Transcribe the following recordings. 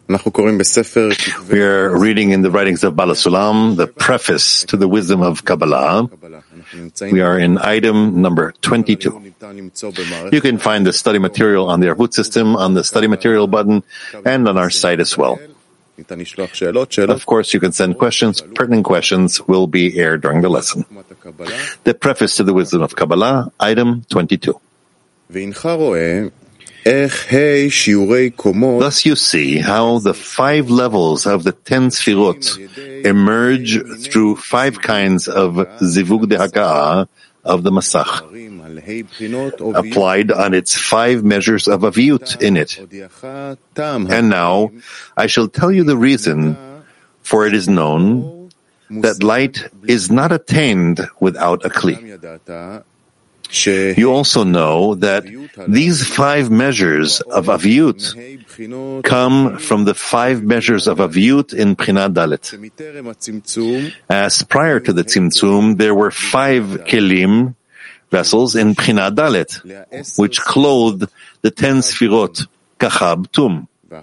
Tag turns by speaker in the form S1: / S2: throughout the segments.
S1: We are reading in the writings of Baal HaSulam, the preface to the wisdom of Kabbalah. We are in item number 22. You can find the study material on the Arvut system, on the study material button, and on our site as well. Of course, you can send questions. Pertinent questions will be aired during the lesson. The preface to the wisdom of Kabbalah, item 22. Thus you see how the 5 levels of the 10 Sfirot emerge through 5 kinds of Zivug Dehaka'ah of the Masach, applied on its 5 measures of Aviyut in it. And now I shall tell you the reason, for it is known that light is not attained without a Kli. You also know that these 5 measures of Aviyut come from the 5 measures of Aviyut in Bchina Dalet. As prior to the Tzimtzum, there were 5 Kelim, vessels, in Bchina Dalet, which clothed the 10 Sfirot, Kachab Tum,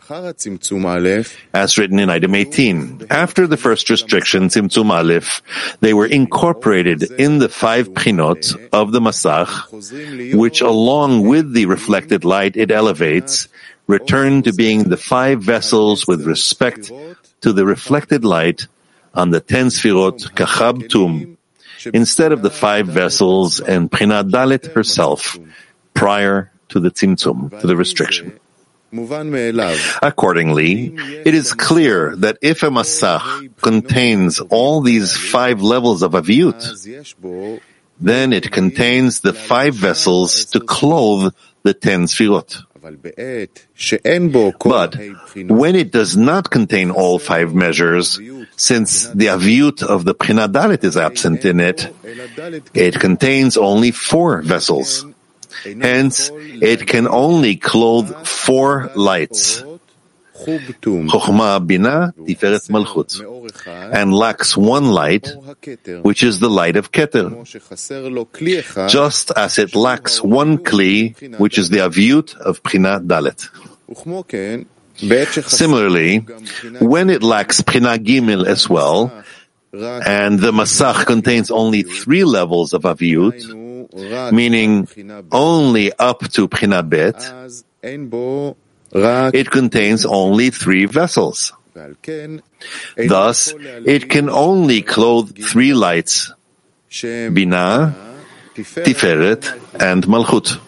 S1: as written in item 18. After the first restriction, Tzimtzum Aleph, they were incorporated in the 5 Pchinot of the Masach, which along with the reflected light it elevates, return to being the 5 vessels with respect to the reflected light on the 10 Sfirot, Kachab Tum, instead of the 5 vessels and Bchina Dalet herself, prior to the Tzimtzum, to the restriction. Accordingly, it is clear that if a Masach contains all these 5 levels of Aviyut, then it contains the 5 vessels to clothe the 10 Sfirot. But when it does not contain all 5 measures, since the Aviyut of the Bchina Dalet is absent in it, it contains only 4 vessels. Hence, it can only clothe 4 lights, Chokhmah, Bina, Tiferet, Malchut, and lacks 1 light, which is the light of Keter, just as it lacks 1 Kli, which is the Aviyut of Bchina Dalet. Similarly, when it lacks Bchina Gimel as well, and the Masach contains only 3 levels of Aviyut, meaning only up to Bchina Bet, it contains only 3 vessels. Thus, it can only clothe 3 lights, Bina, Tiferet, and Malchut.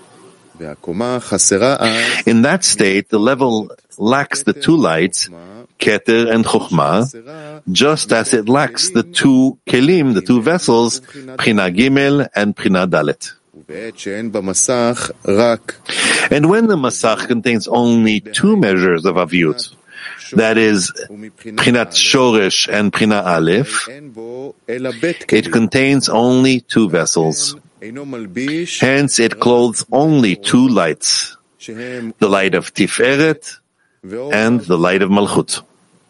S1: In that state, the level lacks the 2 lights, Keter and Chokhmah, just as it lacks the 2 Kelim, the 2 vessels, Bchina Gimel and Bchina Dalet. And when the Masach contains only 2 measures of Aviyut, that is, Bchinat Shoresh and Bchina Aleph, it contains only 2 vessels. Hence, it clothes only 2 lights, the light of Tiferet and the light of Malchut.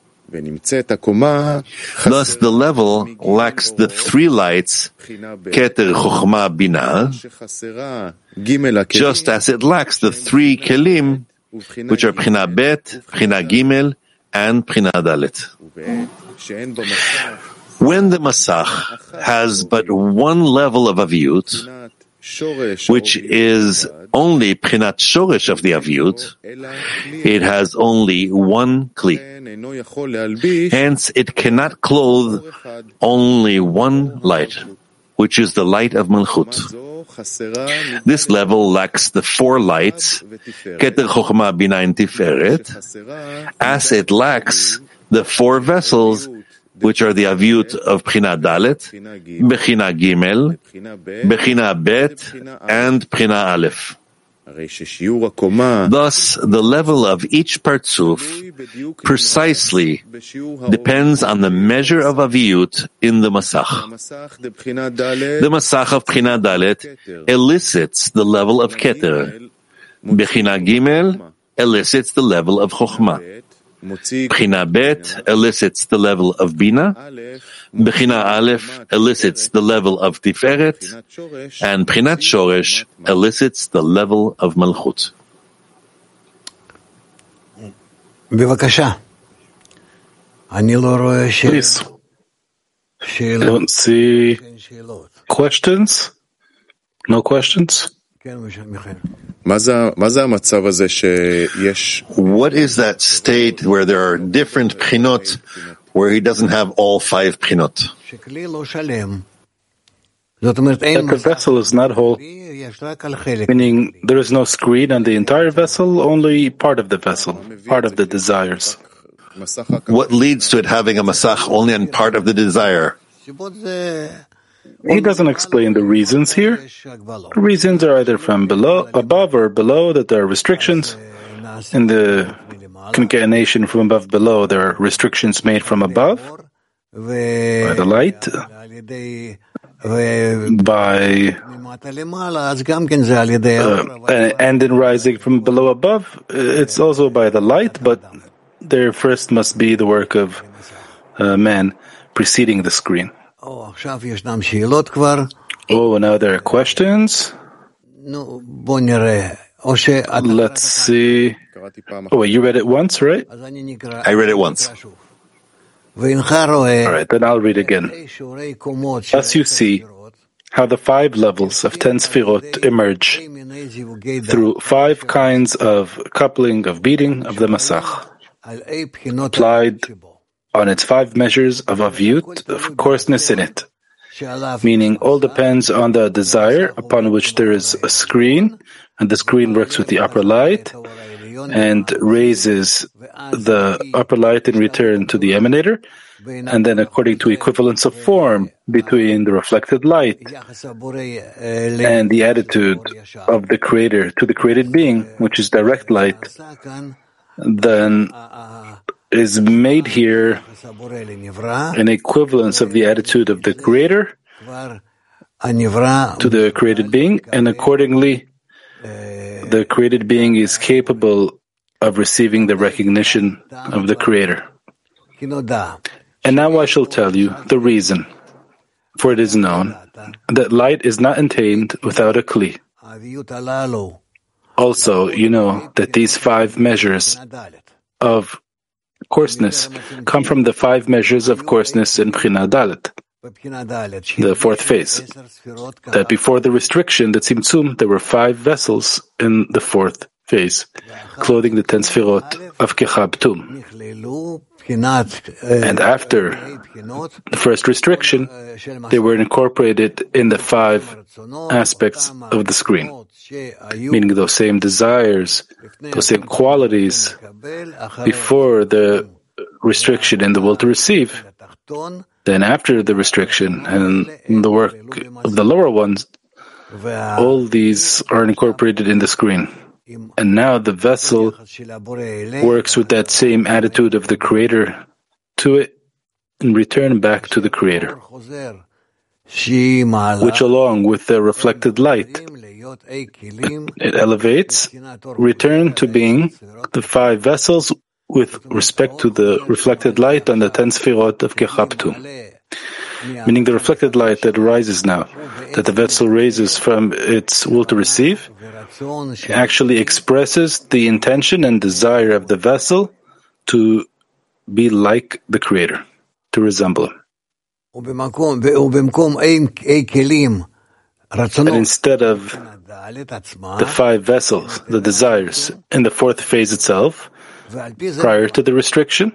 S1: Thus, the level lacks the 3 lights, Keter, Chokhmah, Bina, just as it lacks the 3 Kelim, which are Bchina Bet, Bchina Gimel, and Bchina Dalet. When the Masach has but 1 level of Aviyut, which is only Bchinat Shoresh of the Aviyut, it has only 1 Kli. Hence, it cannot clothe only 1 light, which is the light of Malchut. This level lacks the 4 lights, Keter, Chokhmah, Bina, and Tiferet, as it lacks the 4 vessels, which are the Aviyut of Bchina Dalet, Bchina Gimel, Bchina Bet, and Bchina Aleph. Thus, the level of each Partzuf precisely depends on the measure of Aviyut in the Masach. The Masach of Bchina Dalet elicits the level of Keter. Bchina Gimel elicits the level of Chokhmah. Bchina Bet elicits the level of Bina, Bchina Aleph elicits the level of Tiferet, and Bchinat Shoresh elicits the level of Malchut.
S2: בבקשה. Please. I don't see questions. No questions?
S1: What is that state where there are different prinot, where he doesn't have all 5 prinot?
S2: That the vessel is not whole, meaning there is no screen on the entire vessel, only part of the vessel, part of the desires.
S1: What leads to it having a masach only on part of the desire?
S2: He doesn't explain the reasons here. The reasons are either from above or below, that there are restrictions. In the concatenation from above below, there are restrictions made from above by the light, and in rising from below above, it's also by the light, but there first must be the work of man preceding the screen. Oh, now there are questions. Let's see. Oh, wait, you read it once, right?
S1: I read it once.
S2: All right, then I'll read again. Thus you see how the 5 levels of 10 sfirot emerge through 5 kinds of coupling, of beating of the masach, applied on its 5 measures of avyut, of coarseness in it, meaning all depends on the desire upon which there is a screen, and the screen works with the upper light and raises the upper light in return to the emanator, and then according to equivalence of form between the reflected light and the attitude of the creator to the created being, which is direct light, then is made here an equivalence of the attitude of the creator to the created being, and accordingly the created being is capable of receiving the recognition of the creator. And now I shall tell you the reason, for it is known that light is not attained without a kli. Also, you know that these 5 measures of coarseness come from the 5 measures of coarseness in Bchina Dalet, the 4th phase. That before the restriction, the Tzimtzum, there were 5 vessels in the 4th phase, clothing the 10 sfirot of Kechabtum. And after the first restriction, they were incorporated in the 5 aspects of the screen, meaning those same desires, those same qualities before the restriction in the will to receive. Then after the restriction and the work of the lower ones, all these are incorporated in the screen. And now the vessel works with that same attitude of the Creator to it and return back to the Creator, which along with the reflected light, it elevates, return to being the 5 vessels with respect to the reflected light on the 10 sfirot of Kechabtum. Meaning the reflected light that rises now, that the vessel raises from its will to receive, actually expresses the intention and desire of the vessel to be like the Creator, to resemble Him. And instead of the 5 vessels, the desires, in the 4th phase itself, prior to the restriction,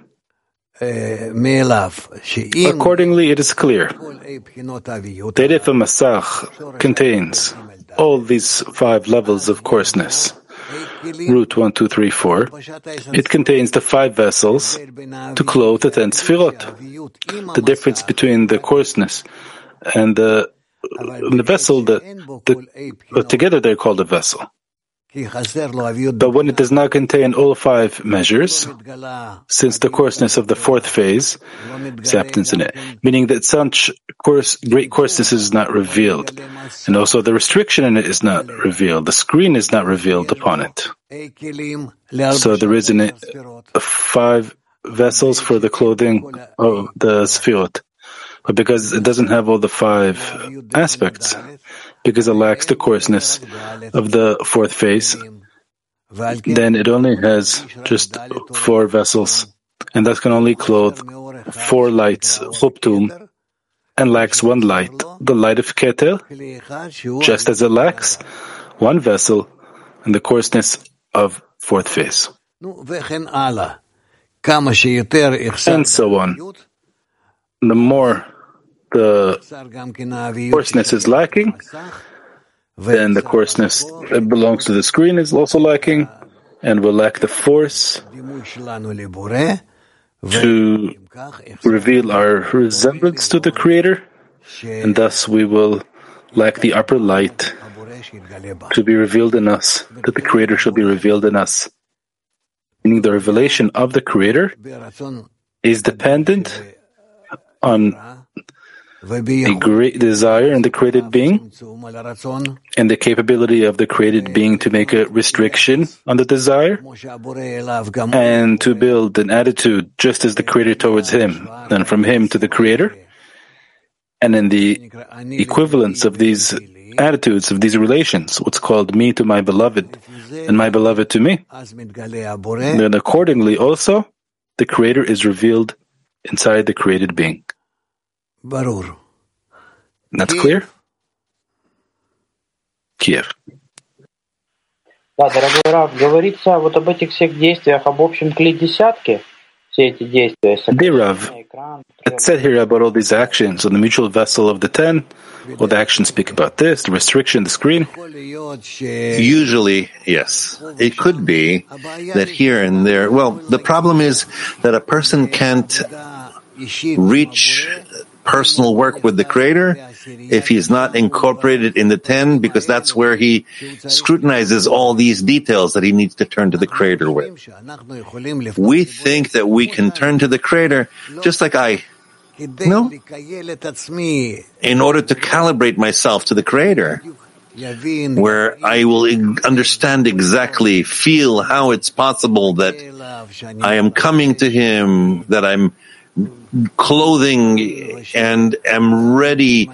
S2: accordingly it is clear that if a masach contains all these 5 levels of coarseness, root 1, 2, 3, 4, it contains the 5 vessels to clothe the 10 sfirot. The difference between the coarseness and the vessel, together they're called a vessel. But when it does not contain all 5 measures, since the coarseness of the 4th phase is absent in it, meaning that such great coarseness is not revealed, and also the restriction in it is not revealed, the screen is not revealed upon it. So there is in it 5 vessels for the clothing of the sfirot. But because it doesn't have all the 5 aspects, because it lacks the coarseness of the 4th phase, then it only has just 4 vessels, and that can only clothe 4 lights, Chuptum, and lacks 1 light, the light of Keter, just as it lacks 1 vessel in the coarseness of 4th phase. And so on. The more the coarseness is lacking, then the coarseness that belongs to the screen is also lacking, and will lack the force to reveal our resemblance to the Creator, and thus we will lack the upper light to be revealed in us, that the Creator shall be revealed in us. Meaning the revelation of the Creator is dependent on a great desire in the created being and the capability of the created being to make a restriction on the desire and to build an attitude just as the Creator towards him and from him to the Creator. And in the equivalence of these attitudes, of these relations, what's called me to my beloved and my beloved to me, then accordingly also the Creator is revealed inside the created being. That's clear? Kiev.
S3: Да, дорогой Рав, говорится вот об этих всех действиях, об общем клей десятки, все эти действия.
S2: Dear Rav, it's said here about all these actions on the mutual vessel of the 10. All the actions speak about this, the restriction, the screen.
S1: Usually, yes. It could be that here and there, well, the problem is that a person can't reach personal work with the Creator if he's not incorporated in the 10, because that's where he scrutinizes all these details that he needs to turn to the Creator with. We think that we can turn to the Creator just like no, in order to calibrate myself to the Creator, where I will understand exactly, feel how it's possible that I am coming to Him, that I'm clothing and am ready,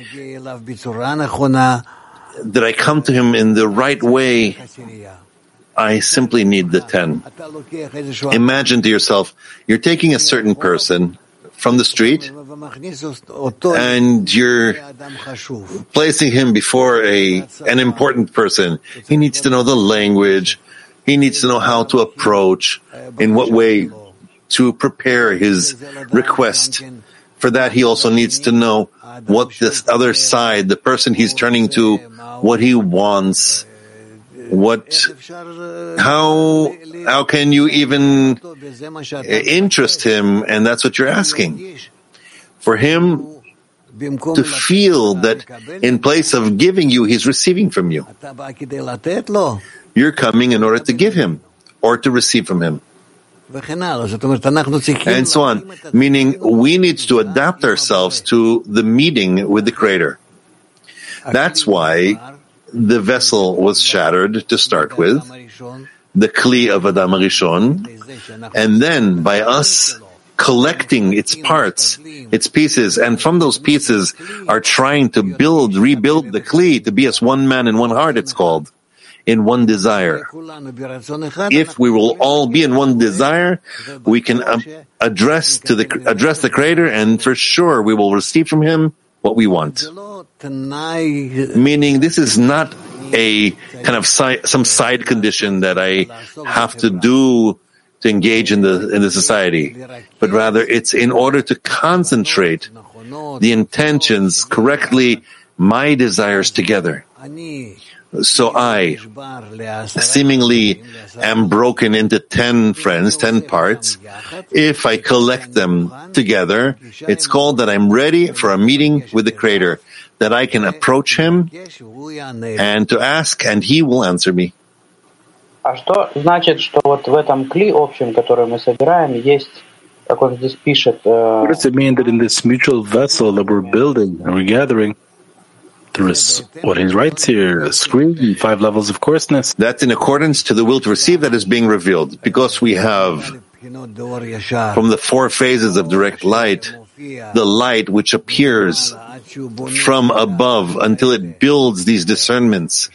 S1: that I come to Him in the right way. I simply need the 10. Imagine to yourself, you're taking a certain person from the street and you're placing him before an important person. He needs to know the language. He needs to know how to approach, in what way to prepare his request. For that, he also needs to know what this other side, the person he's turning to, what he wants, how can you even interest him? And that's what you're asking. For him to feel that in place of giving you, he's receiving from you. You're coming in order to give him or to receive from him. And so on. Meaning we need to adapt ourselves to the meeting with the Creator. That's why the vessel was shattered to start with, the Kli of Adam Rishon, and then by us collecting its parts, its pieces, and from those pieces are trying to rebuild the Kli to be as one man in one heart, it's called, in one desire. If we will all be in one desire, we can address the Creator, and for sure we will receive from Him what we want. Meaning this is not a kind of some side condition that I have to do to engage in the society, but rather it's in order to concentrate the intentions correctly, my desires together. So I seemingly am broken into 10 friends, 10 parts. If I collect them together, it's called that I'm ready for a meeting with the Creator, that I can approach Him and to ask, and He will answer me.
S3: А что значит, что вот в этом кли общем, который мы собираем, есть, как он здесь пишет...
S2: What does it mean that in this mutual vessel that we're building and we're gathering, there is what he writes here, a screen, 5 levels of coarseness?
S1: That's in accordance to the will to receive that is being revealed. Because we have from the 4 phases of direct light, the light which appears from above until it builds these discernments.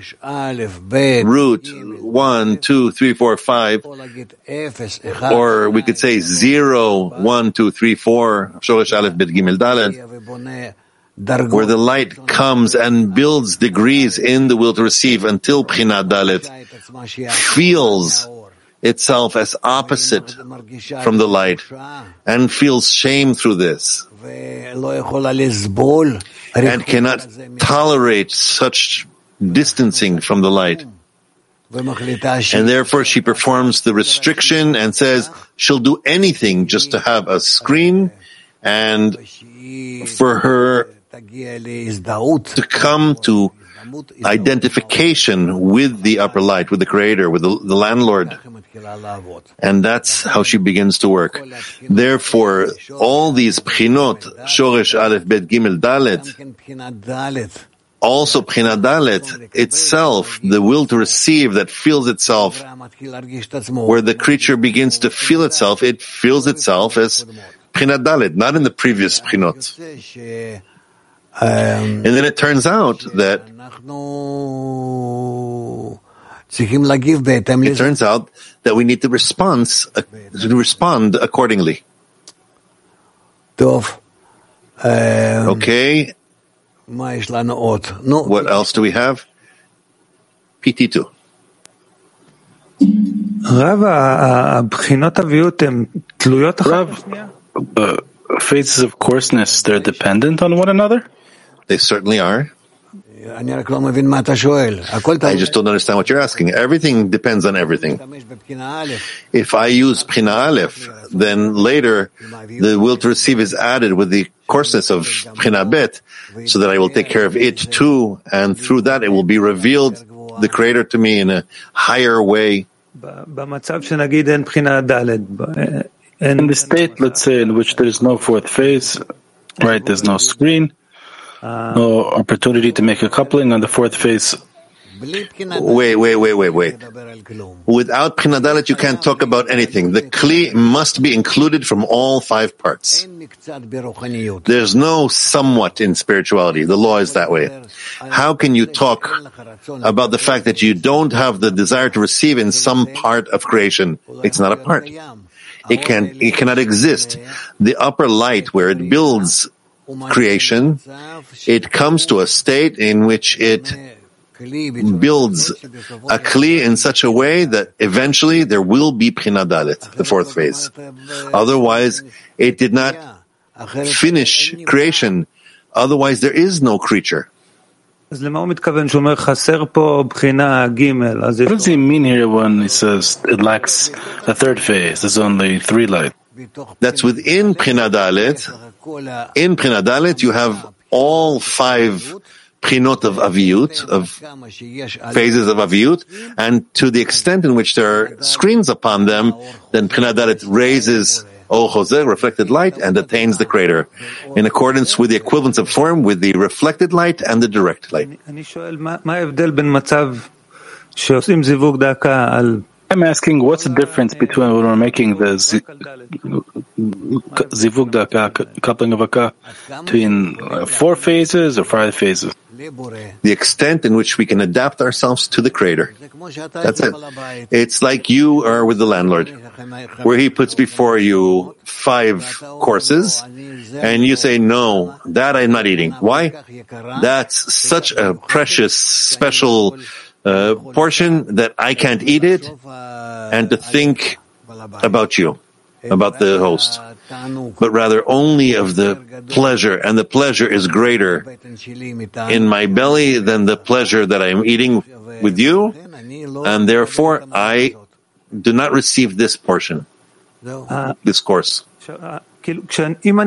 S1: Root 1, 2, 3, 4, 5, or we could say 0, 1, 2, 3, 4, Shoresh Aleph Bet Gimel Dalet, where the light comes and builds degrees in the will to receive until Bchinat Dalet feels itself as opposite from the light and feels shame through this and cannot tolerate such distancing from the light. And therefore she performs the restriction and says she'll do anything just to have a screen and for her to come to identification with the upper light, with the Creator, with the landlord. And that's how she begins to work. Therefore, all these Bchinot, Shoresh Aleph Bet Gimel Dalet, also Bchinat Dalet itself, the will to receive that feels itself, where the creature begins to feel itself, it feels itself as Bchinat Dalet, not in the previous Bchinot. And then it turns out that we need to respond accordingly. Okay. What else do we have? PT2.
S2: Rav, phases of coarseness, they're dependent on one another?
S1: They certainly are. I just don't understand what you're asking. Everything depends on everything. If I use Bchina Aleph, then later the will to receive is added with the coarseness of Bchina Bet, so that I will take care of it too, and through that it will be revealed, the Creator to me in a higher way.
S2: In the state, let's say, in which there is no 4th phase, right, there's no screen, no opportunity to make a coupling on the 4th phase.
S1: Wait. Without Bchina Dalet, you can't talk about anything. The Kli must be included from all 5 parts. There's no somewhat in spirituality. The law is that way. How can you talk about the fact that you don't have the desire to receive in some part of creation? It's not a part. It cannot exist. The upper light, where it builds creation, it comes to a state in which it builds a Kli in such a way that eventually there will be Bchina Dalet, the 4th phase. Otherwise, it did not finish creation. Otherwise, there is no creature.
S2: What does he mean here when he says it lacks a 3rd phase? There's only 3 light.
S1: That's within Bchina Dalet. In Bchina Dalet, you have all 5 Bchinot of Aviyut, of phases of Aviyut, and to the extent in which there are screens upon them, then Bchina Dalet raises Or Choseh, reflected light, and attains the Creator, in accordance with the equivalence of form with the reflected light and the direct light.
S2: I'm asking, what's the difference between when we're making the zivug daka, coupling of Akka, between 4 phases or 5 phases?
S1: The extent in which we can adapt ourselves to the Creator. That's it. It's like you are with the landlord, where he puts before you 5 courses, and you say, no, that I'm not eating. Why? That's such a precious, special portion that I can't eat it, and to think about you, about the host, but rather only of the pleasure, and the pleasure is greater in my belly than the pleasure that I'm eating with you, and therefore I do not receive this portion, this course.
S2: If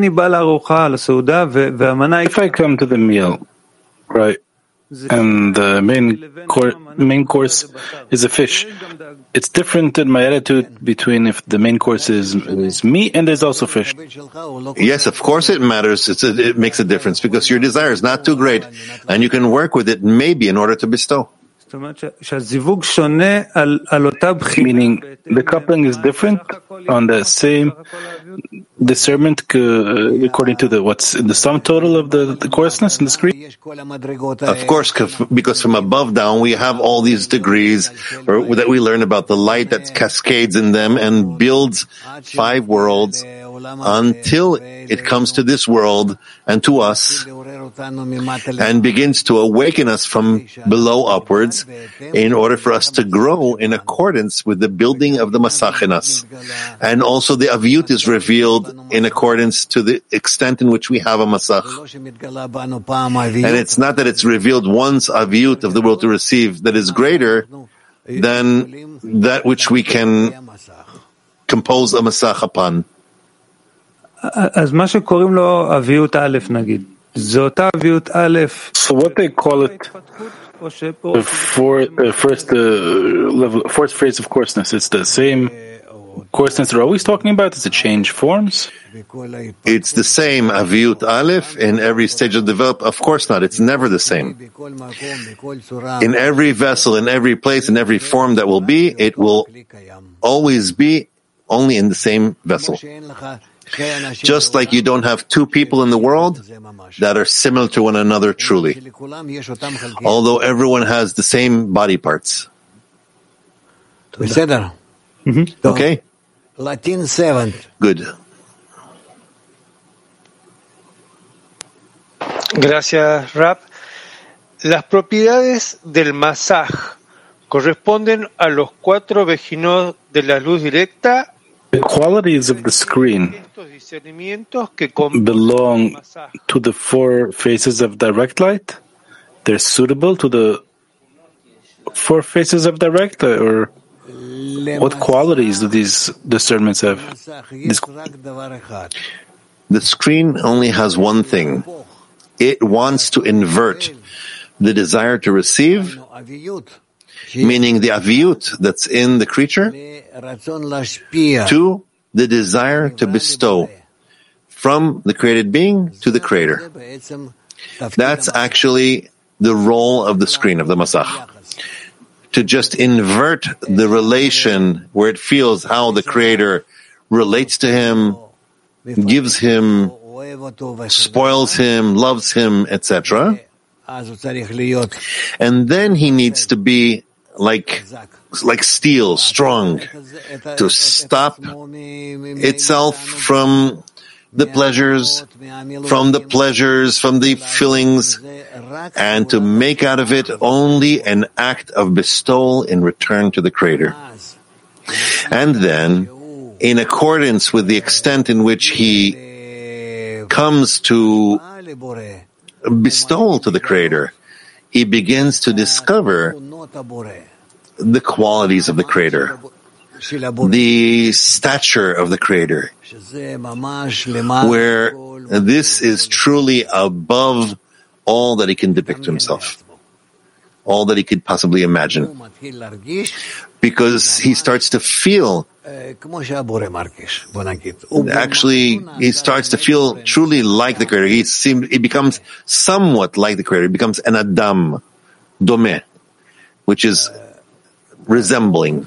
S2: I come to the meal, right, and the main course is a fish, it's different in my attitude between if the main course is meat and there's also fish.
S1: Yes, of course it matters. It makes a difference because your desire is not too great, and you can work with it maybe in order to bestow.
S2: Meaning the coupling is different on the same discernment according to what's in the sum total of the coarseness in the screen?
S1: Of course, because from above down we have all these degrees that we learn about the light that cascades in them and builds 5 worlds until it comes to this world and to us and begins to awaken us from below upwards in order for us to grow in accordance with the building of the Masach in us. And also the Aviyut is revealed in accordance to the extent in which we have a Masach. And it's not that it's revealed once Aviyut of the world to receive that is greater than that which we can compose a Masach upon.
S2: So what they call it, the fourth phase of coarseness, it's the same coarseness they're always talking about? Does it change forms?
S1: It's the same Aviyut Aleph in every stage of development. Of course not. It's never the same. In every vessel, in every place, in every form that will be, it will always be only in the same vessel. Just like you don't have 2 people in the world that are similar to one another truly, although everyone has the same body parts. Okay?
S4: Latin 7.
S1: Good.
S5: Gracias, Rab. Las propiedades del Masaj corresponden a los 4 vejinot de la luz directa.
S2: The qualities of the screen belong to the 4 phases of direct light? They're suitable to the 4 phases of direct light, or what qualities do these discernments have?
S1: The screen only has one thing. It wants to invert the desire to receive, meaning the aviyut that's in the creature, to the desire to bestow from the created being to the creator. That's actually the role of the screen, of the Masach. To just invert the relation where it feels how the creator relates to him, gives him, spoils him, loves him, etc. And then he needs to be like steel, strong, to stop itself from the pleasures, from the feelings, and to make out of it only an act of bestowal in return to the Creator. And then, in accordance with the extent in which he comes to bestowal to the Creator, he begins to discover the qualities of the Creator, the stature of the Creator, where this is truly above all that he can depict to himself, all that he could possibly imagine, because he starts to feel, actually, he starts to feel truly like the Creator. He becomes somewhat like the Creator. He becomes an Adam, Domeh, which is resembling.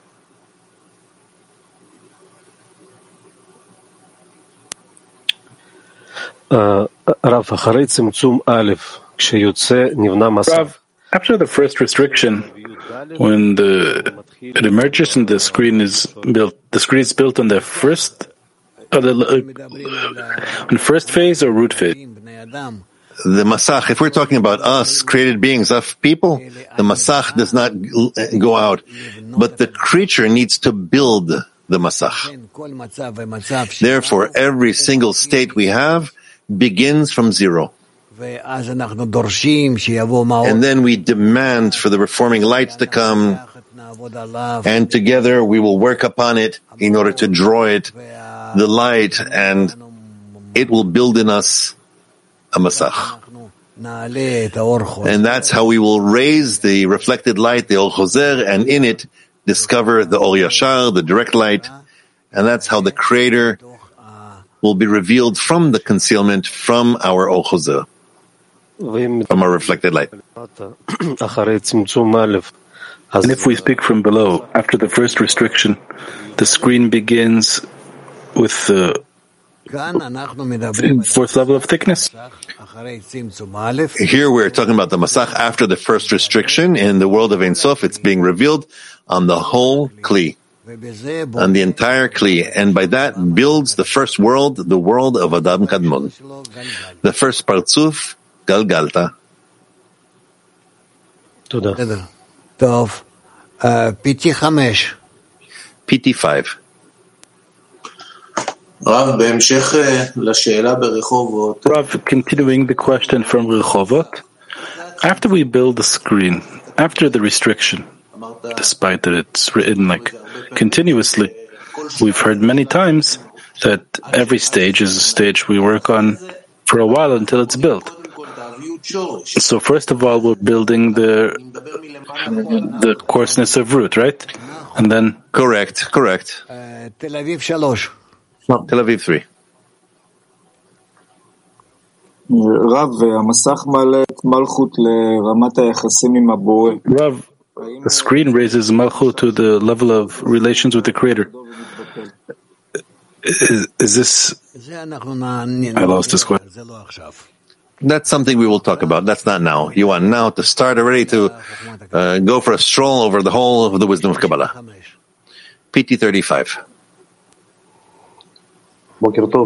S2: Rav, after the first restriction, when it emerges and the screen is built on the first phase or root phase?
S1: The Masach, if we're talking about us, created beings of people, the Masach does not go out, but the creature needs to build the Masach. Therefore, every single state we have begins from 0. And then we demand for the reforming light to come, and together we will work upon it in order to draw it, the light, and it will build in us a Masach. And that's how we will raise the reflected light, the Or Choser, and in it discover the Or Yashar, the direct light, and that's how the Creator will be revealed from the concealment, from our Or Choser. from a reflected light.
S2: And if we speak from below, after the first restriction, the screen begins with the fourth level of thickness.
S1: Here we're talking about the Masach after the first restriction. In the world of Ein Sof, it's being revealed on the whole Kli, on the entire Kli, and by that builds the first world, the world of Adam Kadmon, the first Partzuf, Galgalta. PT5.
S2: Rav, continuing the question from Rehovot, after we build the screen, after the restriction, despite that it's written like continuously, we've heard many times that every stage is a stage we work on for a while until it's built. So first of all, we're building the coarseness of root, right? And then
S1: Correct.
S4: Tel
S1: Aviv 3.
S2: Rav, the screen raises Malchut to the level of relations with the Creator. Is this... I lost this question.
S1: That's something we will talk about. That's not now. You want now to start already to go for a stroll over the whole of the wisdom of Kabbalah. PT 35.
S2: Good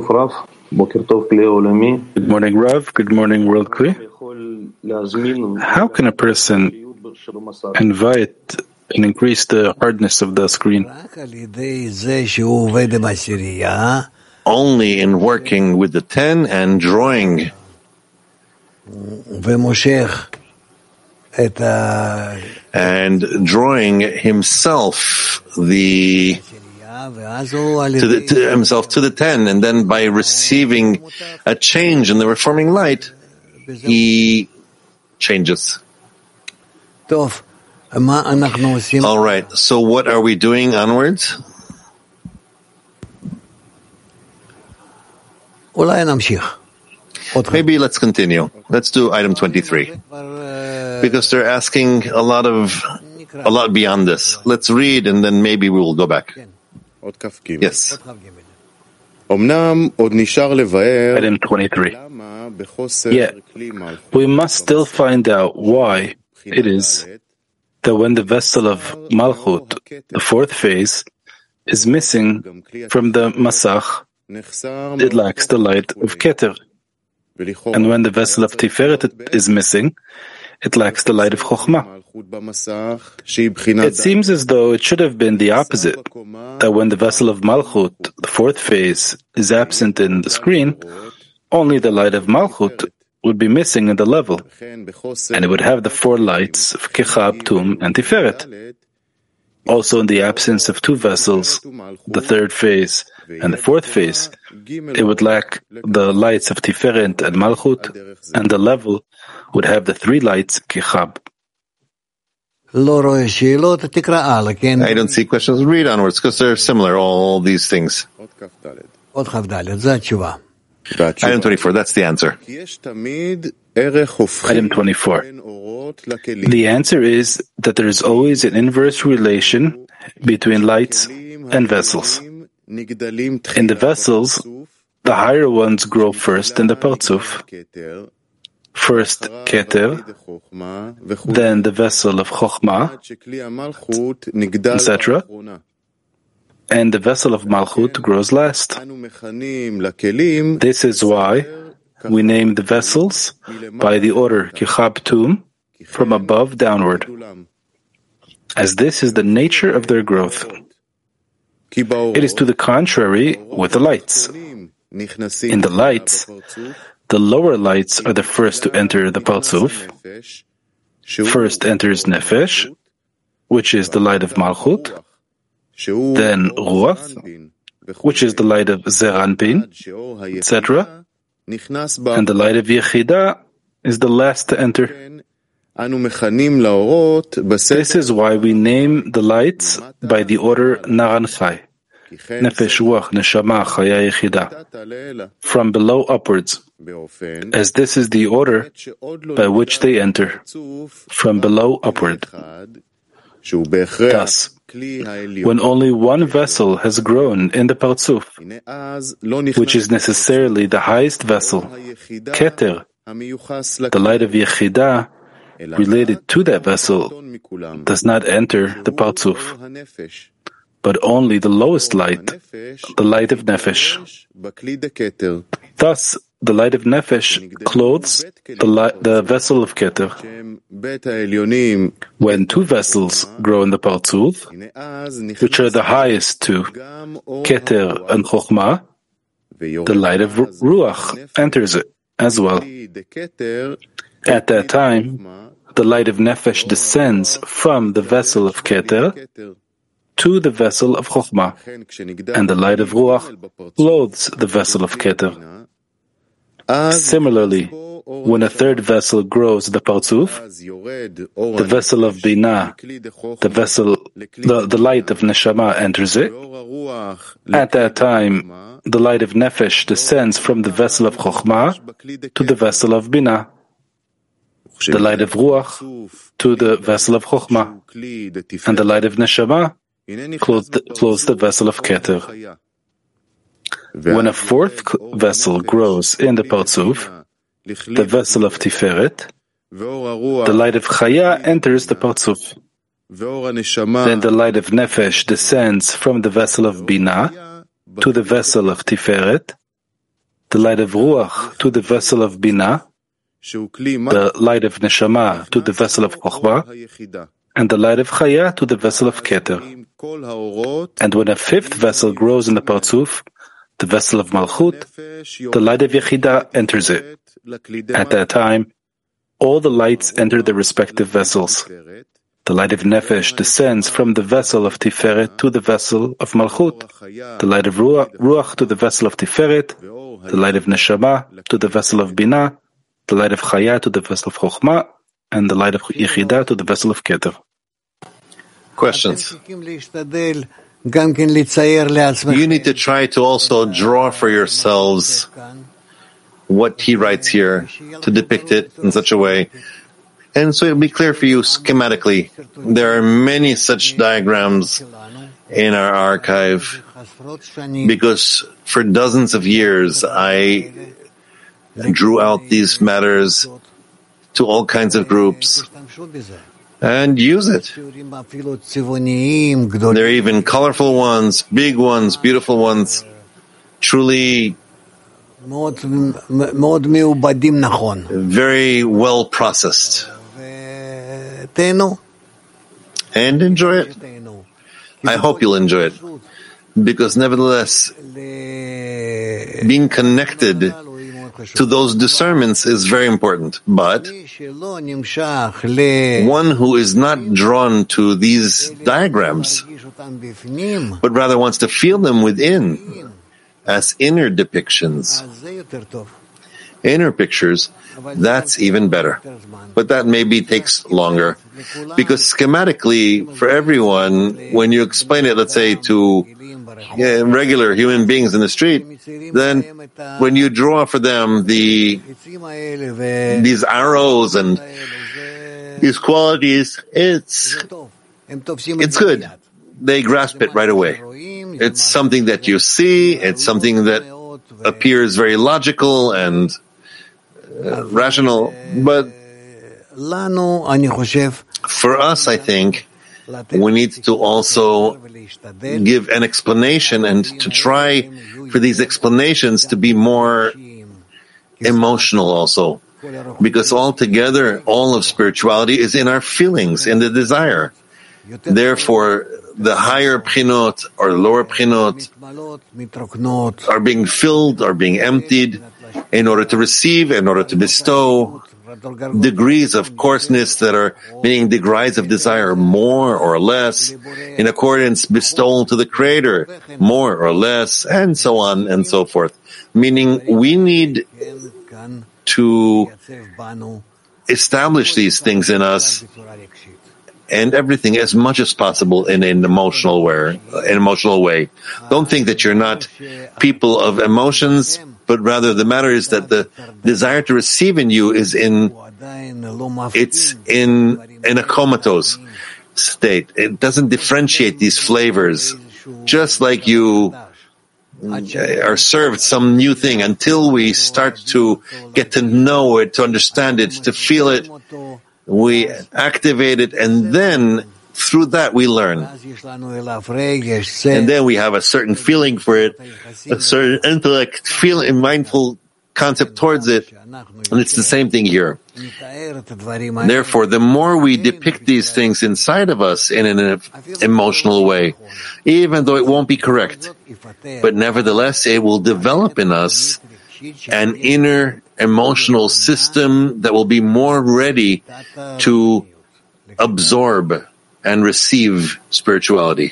S2: morning, Rav. Good morning, World Kli. How can a person invite and increase the hardness of the screen?
S1: Only in working with the 10 and drawing. And drawing himself to the 10, and then by receiving a change in the reforming light, he changes. All right, so what are we doing onwards? Maybe let's continue. Let's do item 23. Because they're asking a lot beyond this. Let's read and then maybe we will go back. Yes.
S2: Item 23. Yet, we must still find out why it is that when the vessel of Malchut, the fourth phase, is missing from the Masach, it lacks the light of Keter. And when the vessel of Tiferet is missing, it lacks the light of Chokhmah. It seems as though it should have been the opposite, that when the vessel of Malchut, the fourth phase, is absent in the screen, only the light of Malchut would be missing in the level, and it would have the four lights of Kechab, Tum, and Tiferet. Also in the absence of two vessels, the third phase and the fourth phase, it would lack the lights of Tiferet and Malchut, and the level would have the three lights Kechab.
S1: I don't see questions. Read onwards, because they're similar, all these things. Item 24, that's the answer.
S2: Item 24. The answer is that there is always an inverse relation between lights and vessels. In the vessels, the higher ones grow first in the Partzuf. First Keter, then the vessel of Chokhmah, etc. And the vessel of Malchut grows last. This is why we name the vessels by the order Kechab Tum, from above downward, as this is the nature of their growth. It is to the contrary with the lights. In the lights, the lower lights are the first to enter the Partzuf. First enters Nefesh, which is the light of Malchut, then Ruach, which is the light of Zeranpin, etc., and the light of Yechidah is the last to enter. This is why we name the lights by the order Naranchai, Nefesh, Ruach, Neshama, Chaya, Yechidah, from below upwards, as this is the order by which they enter, from below upward. Thus, when only one vessel has grown in the Partzuf, which is necessarily the highest vessel, Keter, the light of Yechidah, related to that vessel, does not enter the Partzuf, but only the lowest light, the light of Nefesh. Thus, the light of Nefesh clothes the vessel of Keter. When two vessels grow in the Partzuf, which are the highest two, Keter and Chokhmah, the light of Ruach enters it as well. At that time, the light of Nefesh descends from the vessel of Keter to the vessel of Chokhmah, and the light of Ruach clothes the vessel of Keter. Similarly, when a third vessel grows the Partzuf, the vessel of Binah, the light of Neshama enters it. At that time, the light of Nefesh descends from the vessel of Chokhmah to the vessel of Binah, the light of Ruach to the vessel of Chokhmah, and the light of Neshama clothes the vessel of Keter. When a fourth vessel grows in the Partzuf, the vessel of Tiferet, the light of Chaya enters the Partzuf. Then the light of Nefesh descends from the vessel of Binah to the vessel of Tiferet, the light of Ruach to the vessel of Binah, the light of Neshama to the vessel of Chokhmah, and the light of Chaya to the vessel of Keter. And when a fifth vessel grows in the Partzuf, the vessel of Malchut, the light of Yechidah enters it. At that time, all the lights enter the respective vessels. The light of Nefesh descends from the vessel of Tiferet to the vessel of Malchut, the light of Ruach to the vessel of Tiferet, the light of Neshama to the vessel of Binah, the light of Chaya to the vessel of Chokhmah, and the light of Yechidah to the vessel of Keter.
S1: Questions? You need to try to also draw for yourselves what he writes here, to depict it in such a way. And so it'll be clear for you schematically. There are many such diagrams in our archive, because for dozens of years I drew out these matters to all kinds of groups and use it. There are even colorful ones, big ones, beautiful ones, truly very well processed. And enjoy it. I hope you'll enjoy it. Because nevertheless, being connected to those discernments is very important. But one who is not drawn to these diagrams, but rather wants to feel them within as inner depictions, inner pictures, that's even better. But that maybe takes longer. Because schematically, for everyone, when you explain it, let's say, to regular human beings in the street, then when you draw for them these arrows and these qualities, it's good. They grasp it right away. It's something that you see, it's something that appears very logical and rational, but for us, I think, we need to also give an explanation and to try for these explanations to be more emotional also. Because altogether, all of spirituality is in our feelings, in the desire. Therefore, the higher pchinot or lower pchinot are being filled, are being emptied in order to receive, in order to bestow. Degrees of coarseness that are meaning degrees of desire, more or less, in accordance bestowed to the Creator, more or less, and so on and so forth. Meaning we need to establish these things in us and everything as much as possible in an emotional way. Don't think that you're not people of emotions, but rather the matter is that the desire to receive in you is in a comatose state. It doesn't differentiate these flavors, just like you are served some new thing until we start to get to know it, to understand it, to feel it. We activate it, and then through that we learn. And then we have a certain feeling for it, a certain intellect, feeling, mindful concept towards it, and it's the same thing here. Therefore, the more we depict these things inside of us in an emotional way, even though it won't be correct, but nevertheless it will develop in us an inner emotional system that will be more ready to absorb and receive spirituality.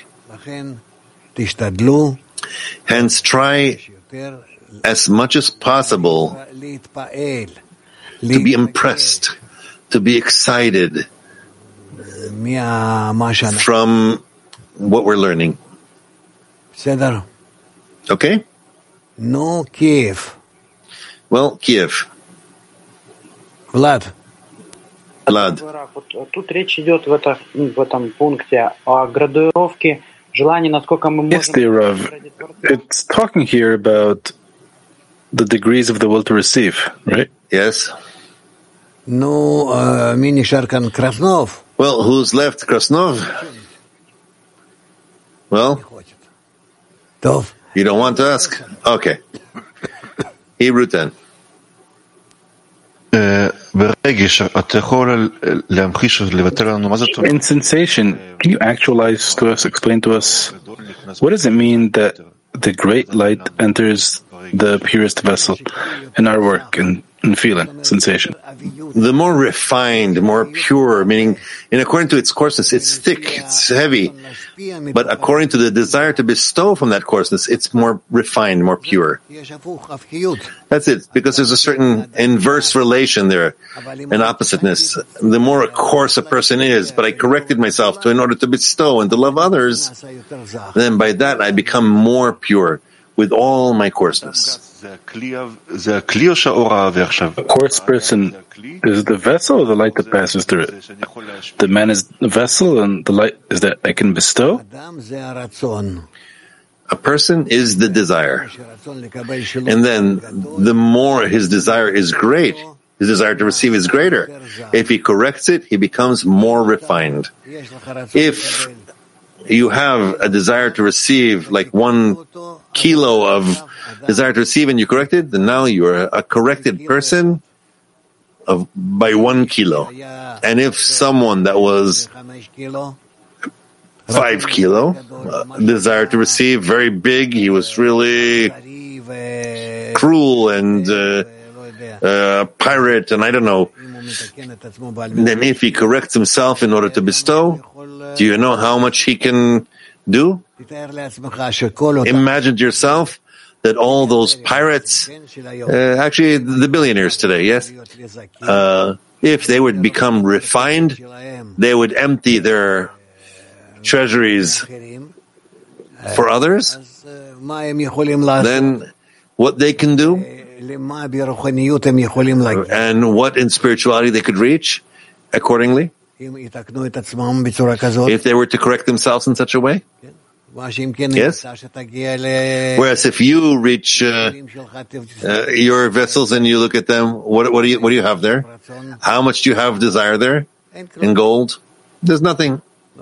S1: Hence, try as much as possible to be impressed, to be excited from what we're learning. Okay?
S4: No, Kiev.
S1: Well, Kiev.
S4: Vlad.
S3: Тут речь идет в этом пункте о градуировке желаний, насколько мы можем...
S2: Yes, dear Rav. It's talking here about the degrees of the will to receive, right?
S1: Yes.
S4: No, מי נשאר כאן? Krasnov.
S1: Well, who's left? Krasnov? Well,
S4: טוב.
S1: you don't want to ask? Okay. Hebrew 10.
S2: In sensation, can you actualize to us, explain to us, what does it mean that the great light enters the purest vessel in our work and feeling, sensation?
S1: The more refined, more pure, meaning according to its coarseness, it's thick, it's heavy. But according to the desire to bestow from that coarseness, it's more refined, more pure. That's it, because there's a certain inverse relation there, an oppositeness. The more coarse a person is, but I corrected myself in order to bestow and to love others, then by that I become more pure with all my coarseness.
S2: A coarse person is the vessel or the light that passes through it? The man is the vessel and the light is that I can bestow?
S1: A person is the desire. And then the more his desire is great, his desire to receive is greater. If he corrects it, he becomes more refined. If you have a desire to receive like 1 kilo of desire to receive and you correct it, then now you are a corrected person by 1 kilo. And if someone that was 5 kilo, desire to receive, very big, he was really cruel and a pirate, and I don't know. Then if he corrects himself in order to bestow, do you know how much he can do? Imagine to yourself that all those pirates, actually the billionaires today, yes, if they would become refined, they would empty their treasuries for others, then what they can do and what in spirituality they could reach accordingly, if they were to correct themselves in such a way. Yes. Whereas if you reach your vessels and you look at them, what do you have there? How much do you have desire there in gold? There's nothing.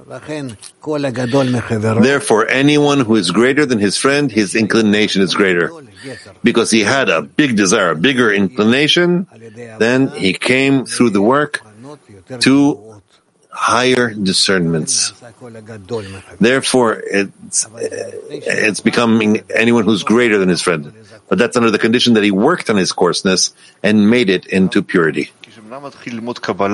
S1: Therefore, anyone who is greater than his friend, his inclination is greater. Because he had a big desire, a bigger inclination, then he came through the work to higher discernments. Therefore, it's becoming anyone who's greater than his friend. But that's under the condition that he worked on his coarseness and made it into purity.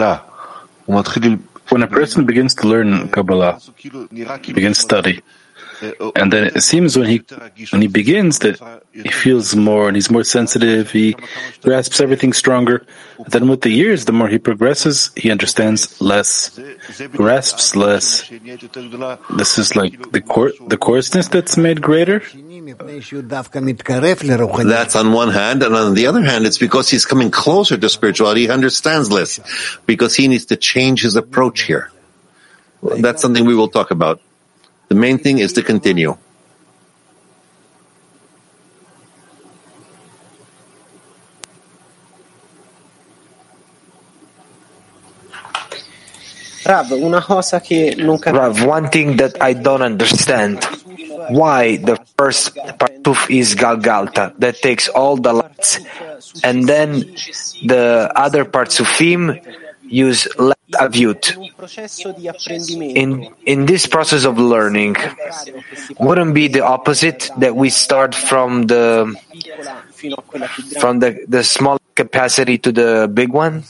S2: When a person begins to learn Kabbalah, begins to study, And then it seems when he begins that he feels more and he's more sensitive, he grasps everything stronger. But then with the years, the more he progresses, he understands less, grasps less. This is like the coarseness that's made greater.
S1: That's on one hand, and on the other hand, it's because he's coming closer to spirituality, he understands less, because he needs to change his approach here. That's something we will talk about. The main thing is to continue.
S6: Rav, one thing that I don't understand, why the first partuf is Galgalta, that takes all the lights, and then the other partsufim use let avyut. In this process of learning, wouldn't be the opposite, that we start from the small capacity to the big one?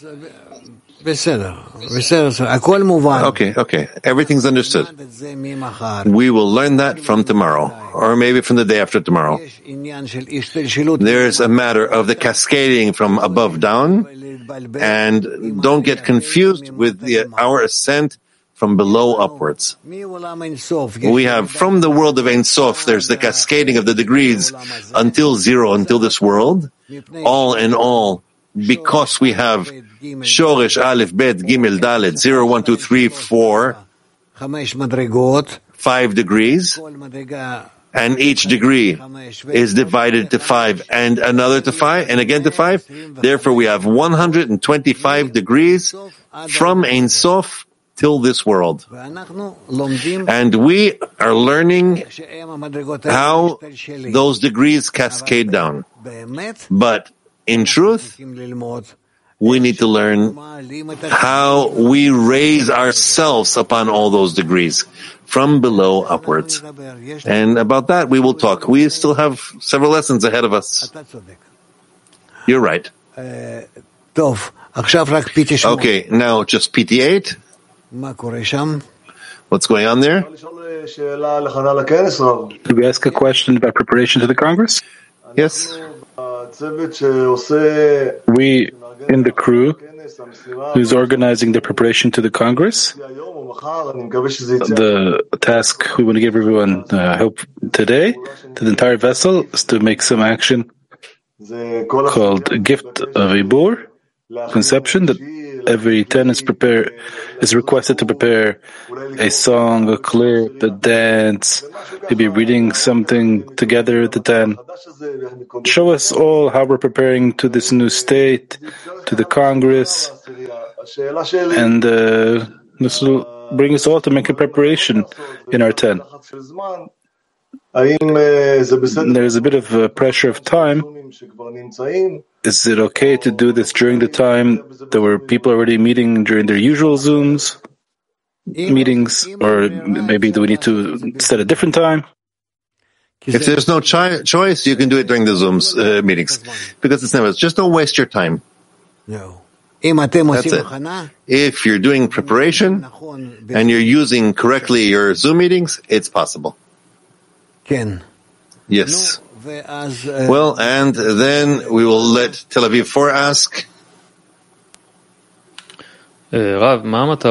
S1: Okay. Everything's understood. We will learn that from tomorrow, or maybe from the day after tomorrow. There's a matter of the cascading from above down, and don't get confused with our ascent from below upwards. We have from the world of Ein Sof, there's the cascading of the degrees until zero, until this world, all in all, because we have Shoresh Aleph Bet Gimel Dalet 0, 1, 2, 3, 4, 5 degrees, and each degree is divided to 5 and another to 5 and again to 5. Therefore, we have 125 degrees from Ein Sof till this world. And we are learning how those degrees cascade down. But in truth, we need to learn how we raise ourselves upon all those degrees, from below upwards. And about that we will talk. We still have several lessons ahead of us. You're right. Okay, now just PT8. What's going on there?
S2: Did we ask a question about preparation to the Congress?
S1: Yes.
S2: We, in the crew, who's organizing the preparation to the Congress, the task we want to give everyone help today, to the entire vessel, is to make some action called a gift of Ibur, conception, that every 10 is requested to prepare a song, a clip, a dance, maybe reading something together at the 10. Show us all how we're preparing to this new state, to the Congress, and this will bring us all to make a preparation in our 10. There's a bit of pressure of time. Is it okay to do this during the time there were people already meeting during their usual Zooms meetings, or maybe do we need to set a different time?
S1: If there's no choice, you can do it during the Zooms meetings, because it's never. Just don't waste your time. That's it. If you're doing preparation and you're using correctly your Zoom meetings, it's possible. Yes. Well, and then we will let Tel Aviv 4 ask.
S2: Rav,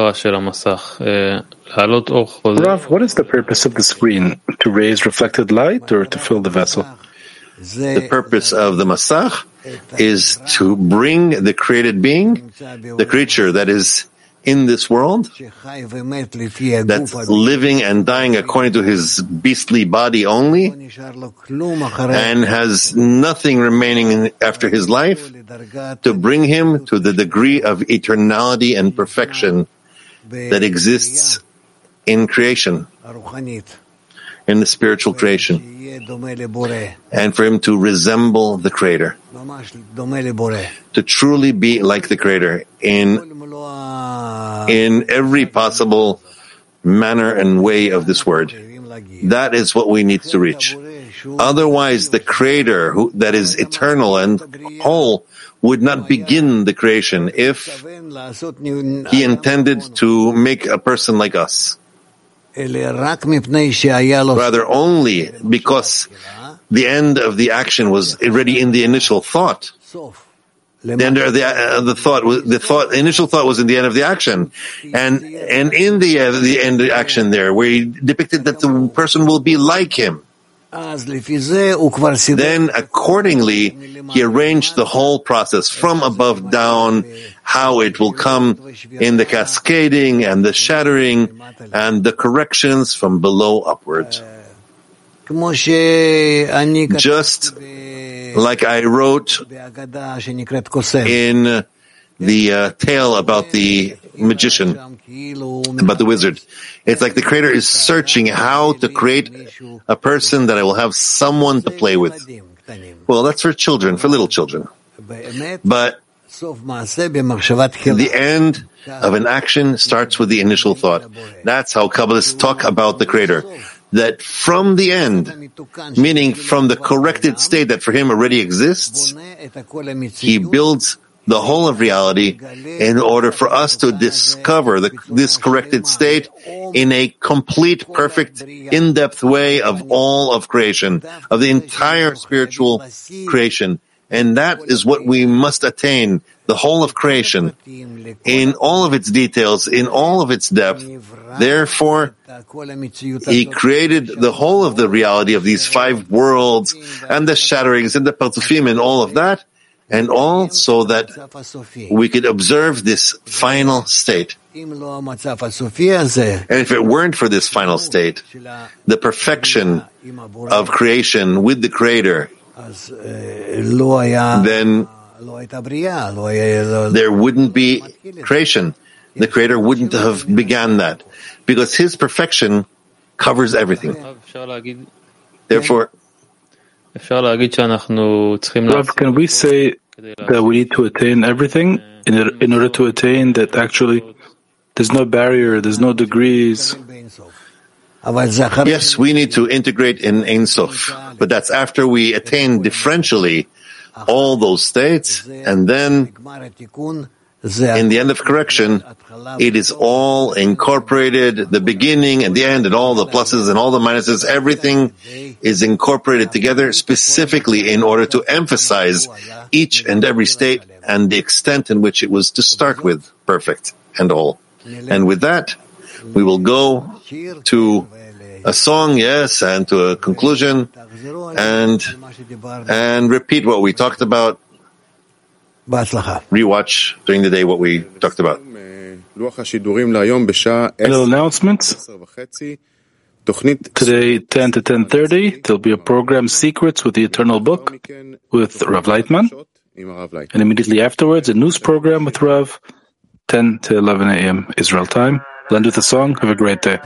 S2: what is the purpose of the screen? To raise reflected light or to fill the vessel?
S1: The purpose of the Masach is to bring the created being, the creature that is in this world, that's living and dying according to his beastly body only, and has nothing remaining after his life, to bring him to the degree of eternality and perfection that exists in creation, in the spiritual creation, and for him to resemble the Creator, to truly be like the Creator in every possible manner and way of this word. That is what we need to reach. Otherwise, the Creator, that is eternal and whole, would not begin the creation if he intended to make a person like us. Rather, only because the end of the action was already in the initial thought. The initial thought was in the end of the action, and in the end of the action there, where he depicted that the person will be like him. Then, accordingly, he arranged the whole process from above down, how it will come in the cascading and the shattering and the corrections from below upwards. Just like I wrote in the tale about the magician, about the wizard. It's like the Creator is searching how to create a person that I will have someone to play with. Well, that's for children, for little children. But the end of an action starts with the initial thought. That's how Kabbalists talk about the Creator. That from the end, meaning from the corrected state that for him already exists, he builds the whole of reality in order for us to discover this corrected state in a complete, perfect, in-depth way of all of creation, of the entire spiritual creation. And that is what we must attain, the whole of creation, in all of its details, in all of its depth. Therefore, he created the whole of the reality of these 5 worlds and the shatterings and the Partzufim and all of that, and all so that we could observe this final state. And if it weren't for this final state, the perfection of creation with the Creator, then there wouldn't be creation. The Creator wouldn't have begun that, because His perfection covers everything. Therefore,
S2: Rav, can we say that we need to attain everything in order to attain that actually there's no barrier, there's no degrees?
S1: Yes, we need to integrate in Ein Sof, but that's after we attain differentially all those states, and then in the end of correction, it is all incorporated, the beginning and the end and all the pluses and all the minuses, everything is incorporated together specifically in order to emphasize each and every state and the extent in which it was to start with perfect and all. And with that, we will go to a song, yes, and to a conclusion, and repeat what we talked about. Rewatch during the day what we talked about.
S2: Little announcements. Today, 10 to 10:30, there'll be a program, Secrets with the Eternal Book, with Rav Leitman. And immediately afterwards, a news program with Rav, 10 to 11 a.m. Israel time. We'll end with a song. Have a great day.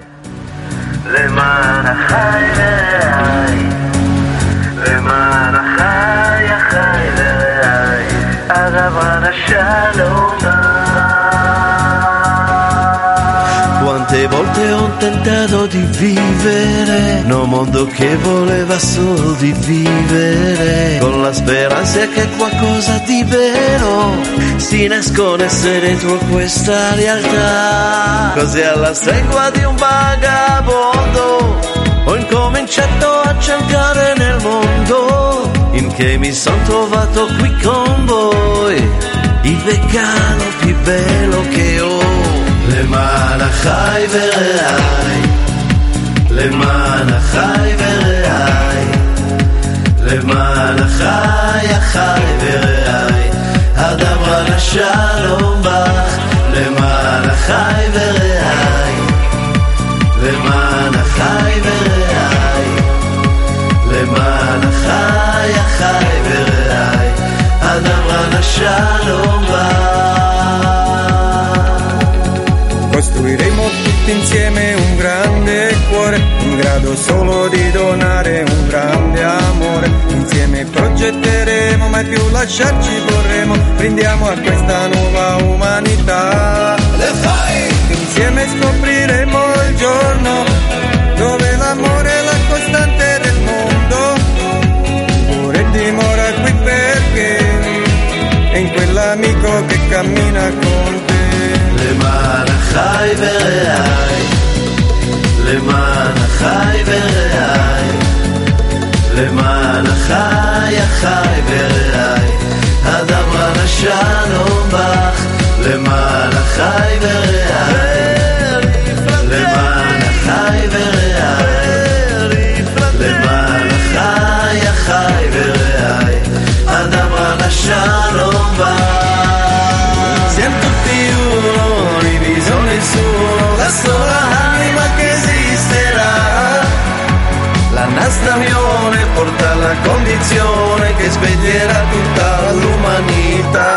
S7: Quante volte ho tentato di vivere in un mondo che voleva solo di vivere, con la speranza che qualcosa di vero si nascondesse dentro questa realtà. Così alla stregua di un vagabondo ho incominciato a cercare nel mondo, in che mi son trovato qui con voi, il vegano più bello che ho. למען החי ורעי, למען החי ורעי, למען החי החי ורעי, הדברה לשלום בך, למען החי ורעי, למען החי ורעי, למען החי החי ורעי, הדברה לשלום בך.
S8: Costruiremo tutti insieme un grande cuore, in grado solo di donare un grande amore. Insieme progetteremo, mai più lasciarci vorremmo. Brindiamo a questa nuova umanità. Insieme scopriremo il giorno dove l'amore è la costante del mondo. Pure dimora qui perché è in quell'amico che cammina con te.
S7: למען החי ורעי, למען החי ורעי, למען החי החי ורעי, הדבר לשלום בך, למען החי ורעי, למען החי ורעי, למען החי החי ורעי, הדבר לשלום בך. Siamo tutti uno, diviso nessuno, la sola anima che esisterà. La nazione porta la condizione che sveglierà tutta l'umanità.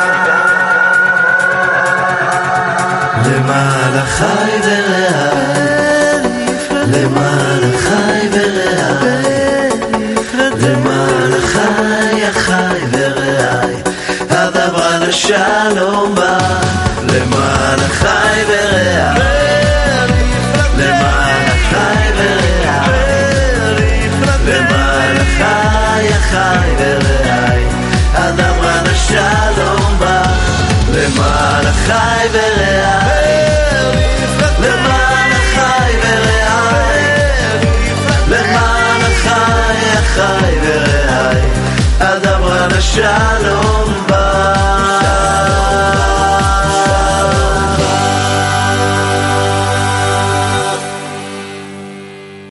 S7: למען החי ורעי, למען החי ורעי, למען החי החי ורעי, הדבר לשלום בא. למען החי ורעי, למען החי ורעי, למען החי החי ורעי, הדבר לשלום בא. למען החי ורעי, למען החי ורעי, למען החי החי ורעי, הדבר לשלום